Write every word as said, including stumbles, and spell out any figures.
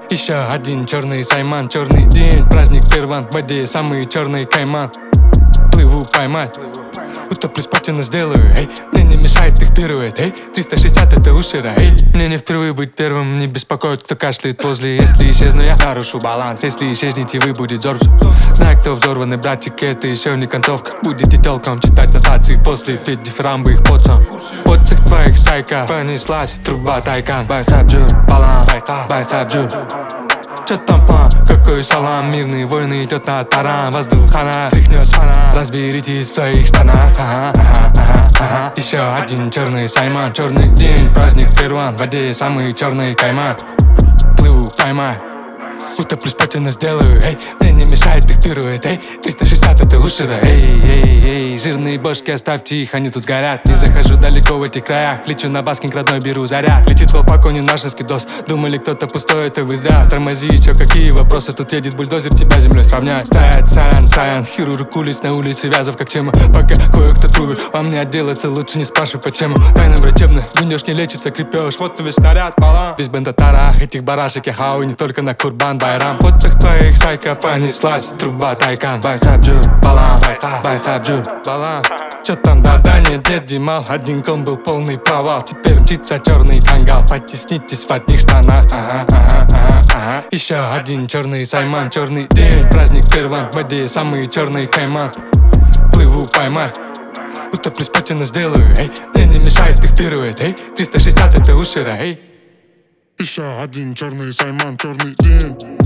Еще один черный Сайман, черный день, праздник Перван, в воде самый черный кайман. Плыву поймать, утоплю спотину сделаю, эй. Мне не мешает их пирует, эй. триста шестьдесят это ушира, эй. Мне не впервые быть первым, не беспокоит, кто кашляет возле. Если исчезну я, нарушу баланс. Если исчезнете вы, будет зорб. Знаю, кто взорванный, братик, это еще не концовка. Будете толком читать нотации после петь дифирамбы их подсом. Подсых твоих сайка, понеслась труба тайкан. Байхабджур, баланс, байхабджур. Чё там план? Какой салам? Мирные войны идет на таран. Воздух хана, тряхнет шпана. Разберитесь в своих штанах. Ага, ага, ага, ага. Еще один черный Сайман, черный день, праздник Перван, в воде самый черный кайман. Плыву, поймай, утоплю спотину сделаю, эй. Мне не мешает их пирует, эй. триста шестьдесят это ушира, эй, эй, эй. Жирные бошки оставьте их, они тут горят. Не захожу далеко в этих краях, лечу на баскинг родной, беру заряд. Летит колпак, он не наш скидос. Думали, кто-то пустой, это вы зря. Тормози, еще какие вопросы, тут едет бульдозер, тебя землей сравняет. Стоять, саян, саян, хирург улиц на улице, вязов как тема. Пока кое-кто трубит, вам не отделаться, лучше не спрашивай почему. Тайна врачебная, гунешь не лечится, крепеж, вот ты весь снаряд, балан. Весь бенд татара, этих барашек я хау, не только на Курбан, Байрам. Подсох твоих сайка, понеслась труба тайкан. Байхабджур, балан, байхабджур, балан. Чё там, да-да, нет, нет, Димал. Один ком был полный провал, теперь мчится черный тангал. Потеснитесь в одних штанах, ага, ага, ага, ага. Еще один черный Сайман, черный день, праздник Перван, в воде самый черный кайман. Плыву, поймай, утоплю спотину сделаю, эй. Мне не мешает их пирует, эй. триста шестьдесят это ушира, эй. Еще один черный Сайман, черный день.